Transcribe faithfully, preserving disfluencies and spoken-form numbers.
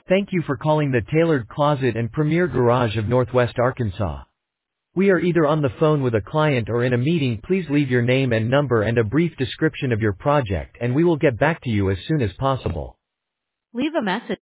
Thank you for calling the Tailored Closet and Premier Garage of Northwest Arkansas. We are either on the phone with a client or in a meeting. Please leave your name and number and a brief description of your project, and we will get back to you as soon as possible. Leave a message.